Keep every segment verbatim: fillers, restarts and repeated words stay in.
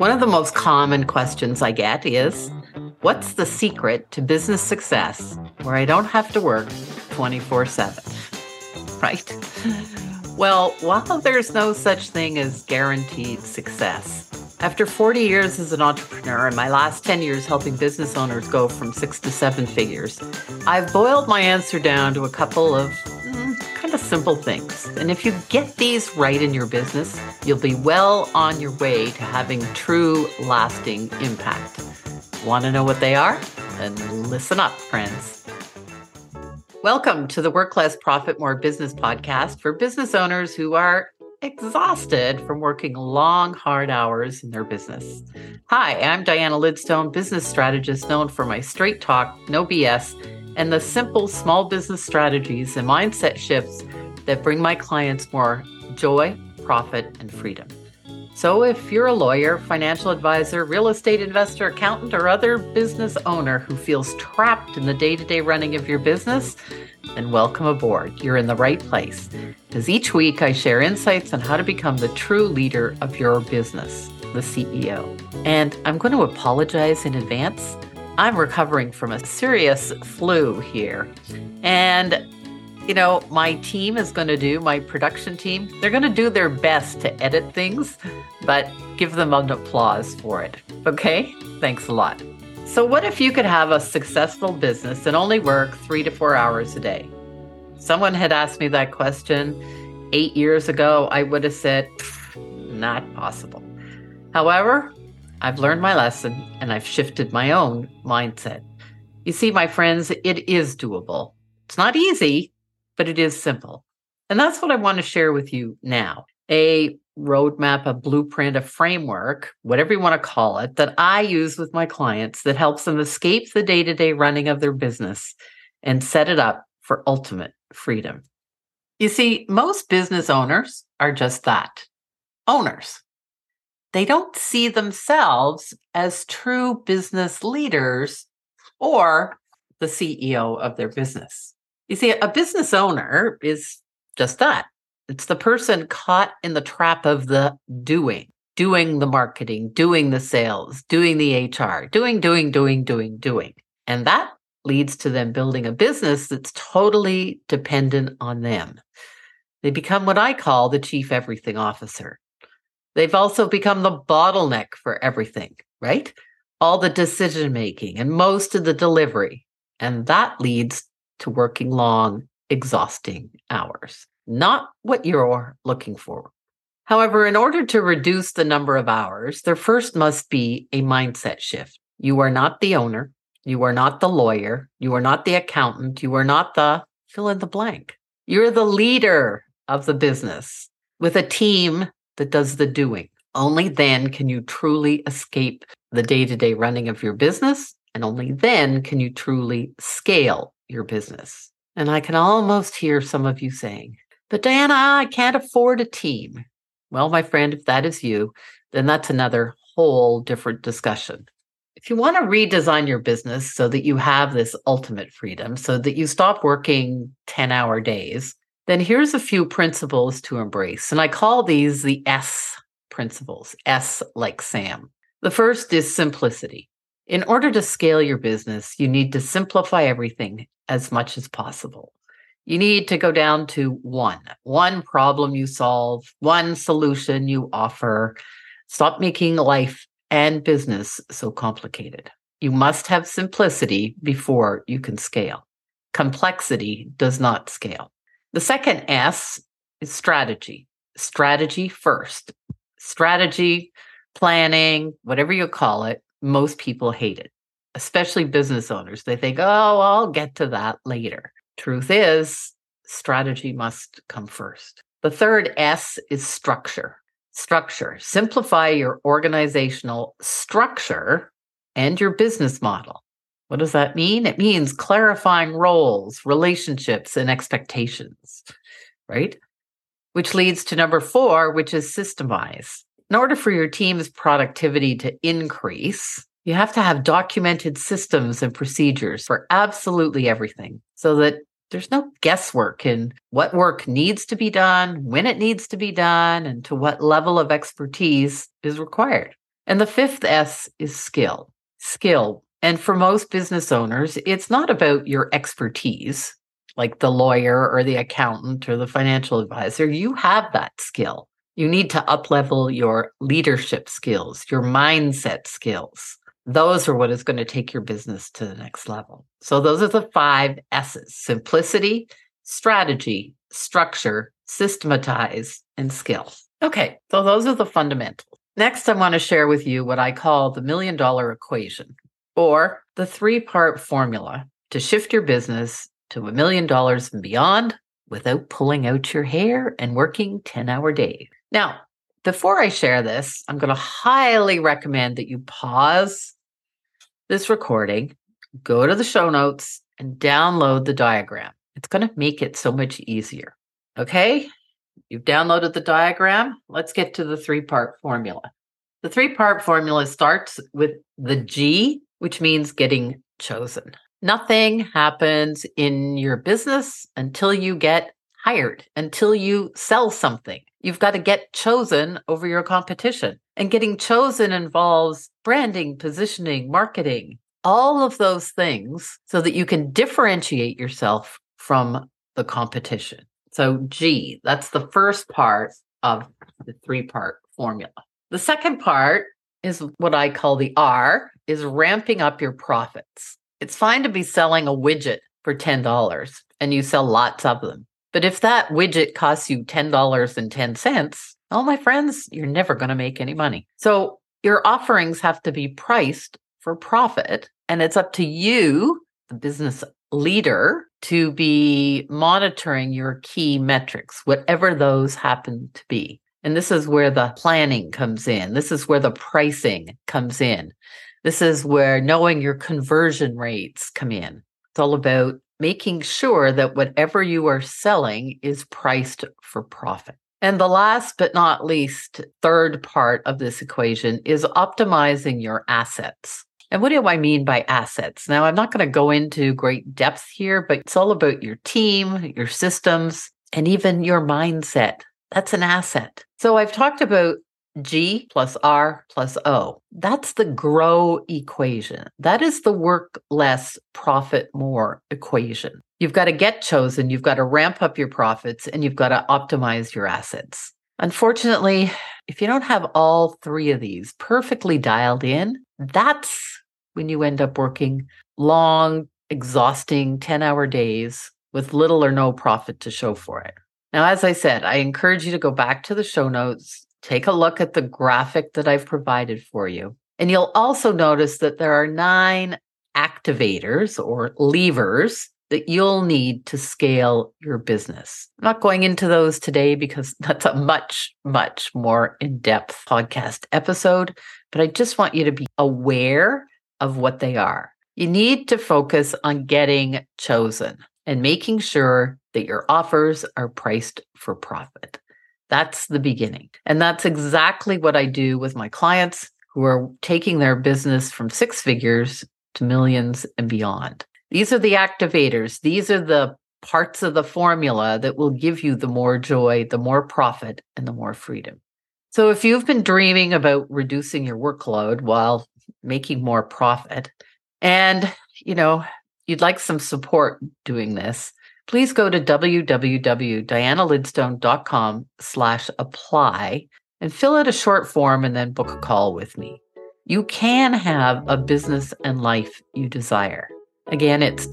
One of the most common questions I get is, what's the secret to business success where I don't have to work twenty-four seven, right? Well, while there's no such thing as guaranteed success, after forty years as an entrepreneur and my last ten years helping business owners go from six to seven figures, I've boiled my answer down to a couple of mm, kind of simple things. And if you get these right in your business, you'll be well on your way to having true, lasting impact. Want to know what they are? Then listen up, friends. Welcome to the Work Less, Profit More Business podcast for business owners who are exhausted from working long, hard hours in their business. Hi, I'm Diana Lidstone, business strategist known for my straight talk, no B S, and the simple small business strategies and mindset shifts that bring my clients more joy, profit, and freedom. So if you're a lawyer, financial advisor, real estate investor, accountant, or other business owner who feels trapped in the day-to-day running of your business, then welcome aboard. You're in the right place. Because each week I share insights on how to become the true leader of your business, the C E O. And I'm going to apologize in advance. I'm recovering from a serious flu here. And You know, my team is going to do, my production team, they're going to do their best to edit things, but give them an applause for it. Okay? Thanks a lot. So what if you could have a successful business and only work three to four hours a day? Someone had asked me that question eight years ago. I would have said, not possible. However, I've learned my lesson and I've shifted my own mindset. You see, my friends, it is doable. It's not easy, but it is simple. And that's what I want to share with you now. A roadmap, a blueprint, a framework, whatever you want to call it, that I use with my clients that helps them escape the day-to-day running of their business and set it up for ultimate freedom. You see, most business owners are just that, owners. They don't see themselves as true business leaders or the C E O of their business. You see, a business owner is just that. It's the person caught in the trap of the doing, doing the marketing, doing the sales, doing the H R, doing, doing, doing, doing, doing. And that leads to them building a business that's totally dependent on them. They become what I call the chief everything officer. They've also become the bottleneck for everything, right? All the decision making and most of the delivery. And that leads to working long, exhausting hours. Not what you're looking for. However, in order to reduce the number of hours, there first must be a mindset shift. You are not the owner. You are not the lawyer. You are not the accountant. You are not the fill in the blank. You're the leader of the business with a team that does the doing. Only then can you truly escape the day-to-day running of your business, and only then can you truly scale your business. And I can almost hear some of you saying, but Diana, I can't afford a team. Well, my friend, if that is you, then that's another whole different discussion. If you want to redesign your business so that you have this ultimate freedom, so that you stop working ten-hour days, then here's a few principles to embrace. And I call these the S principles, S like Sam. The first is simplicity. In order to scale your business, you need to simplify everything as much as possible. You need to go down to one, one problem you solve, one solution you offer. Stop making life and business so complicated. You must have simplicity before you can scale. Complexity does not scale. The second S is strategy. Strategy first. Strategy, planning, whatever you call it, most people hate it, especially business owners. They think, oh, I'll get to that later. Truth is, strategy must come first. The third S is structure. Structure. Simplify your organizational structure and your business model. What does that mean? It means clarifying roles, relationships, and expectations, right? Which leads to number four, which is systemize. In order for your team's productivity to increase, you have to have documented systems and procedures for absolutely everything so that there's no guesswork in what work needs to be done, when it needs to be done, and to what level of expertise is required. And the fifth S is skill. Skill. And for most business owners, it's not about your expertise, like the lawyer or the accountant or the financial advisor. You have that skill. You need to uplevel your leadership skills, your mindset skills. Those are what is going to take your business to the next level. So those are the five S's: simplicity, strategy, structure, systematize, and skill. Okay, so those are the fundamentals. Next, I want to share with you what I call the million dollar equation, or the three-part formula to shift your business to a million dollars and beyond without pulling out your hair and working ten-hour days. Now, before I share this, I'm going to highly recommend that you pause this recording, go to the show notes, and download the diagram. It's going to make it so much easier. Okay? You've downloaded the diagram. Let's get to the three-part formula. The three-part formula starts with the G, which means getting chosen. Nothing happens in your business until you get hired, until you sell something. You've got to get chosen over your competition. And getting chosen involves branding, positioning, marketing, all of those things so that you can differentiate yourself from the competition. So G, that's the first part of the three-part formula. The second part is what I call the R, is ramping up your profits. It's fine to be selling a widget for ten dollars and you sell lots of them. But if that widget costs you ten dollars and ten cents, oh, my friends, you're never going to make any money. So your offerings have to be priced for profit, and it's up to you, the business leader, to be monitoring your key metrics, whatever those happen to be. And this is where the planning comes in. This is where the pricing comes in. This is where knowing your conversion rates come in. It's all about making sure that whatever you are selling is priced for profit. And the last but not least, third part of this equation is optimizing your assets. And what do I mean by assets? Now, I'm not going to go into great depth here, but it's all about your team, your systems, and even your mindset. That's an asset. So I've talked about G plus R plus O. That's the GROW equation. That is the work less, profit more equation. You've got to get chosen, you've got to ramp up your profits, and you've got to optimize your assets. Unfortunately, if you don't have all three of these perfectly dialed in, that's when you end up working long, exhausting ten-hour days with little or no profit to show for it. Now, as I said, I encourage you to go back to the show notes, take a look at the graphic that I've provided for you. And you'll also notice that there are nine activators or levers that you'll need to scale your business. I'm not going into those today because that's a much, much more in-depth podcast episode, but I just want you to be aware of what they are. You need to focus on getting chosen and making sure that your offers are priced for profit. That's the beginning. And that's exactly what I do with my clients who are taking their business from six figures to millions and beyond. These are the activators. These are the parts of the formula that will give you the more joy, the more profit, and the more freedom. So if you've been dreaming about reducing your workload while making more profit, and, you know, you'd like some support doing this, please go to www.dianalidstone.com slash apply and fill out a short form and then book a call with me. You can have a business and life you desire. Again, it's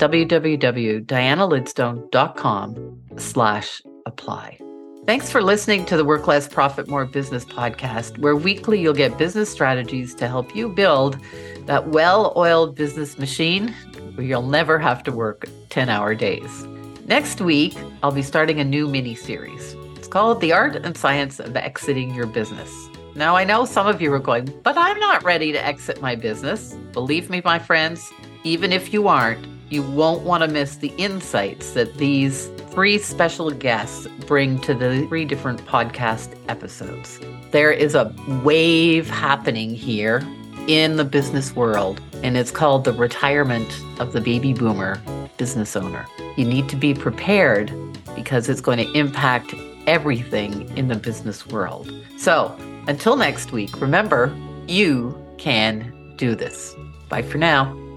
www.dianalidstone.com slash apply. Thanks for listening to the Work Less, Profit More Business podcast, where weekly you'll get business strategies to help you build that well-oiled business machine where you'll never have to work ten-hour days. Next week, I'll be starting a new mini-series. It's called The Art and Science of Exiting Your Business. Now, I know some of you are going, but I'm not ready to exit my business. Believe me, my friends, even if you aren't, you won't want to miss the insights that these three special guests bring to the three different podcast episodes. There is a wave happening here in the business world, and it's called the retirement of the baby boomer business owner. You need to be prepared because it's going to impact everything in the business world. So until next week, remember, You can do this. Bye for now.